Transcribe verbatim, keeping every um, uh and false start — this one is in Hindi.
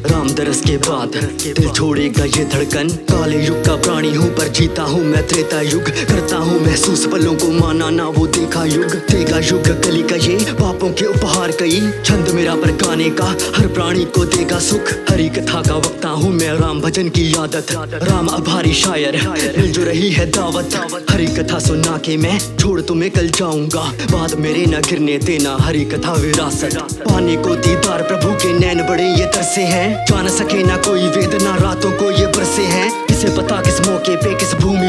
राम दरस के बाद दिल छोड़ेगा ये धड़कन। काले युग का प्राणी हूँ पर जीता हूँ मैं त्रेता युग। करता हूँ महसूस पलों को, माना ना वो देखा युग। देगा युग कली का ये पापों के उपहार कई। छंद मेरा पर गाने का हर प्राणी को देगा सुख। हरी कथा का वक्ता हूँ मैं, राम भजन की आदत। राम आभारी शायर मिल जो रही है दावत। हरी कथा सुना के मैं छोड़ तुम्हें कल जाऊंगा। बात मेरे न गिरने देना, हरी कथा विरासत। पाने को दीदार प्रभु के नैन बड़े ये तरसे हैं। जान सके ना कोई वेदना, रातों को ये बरसे हैं। किसे पता किस मौके पे किस भूमि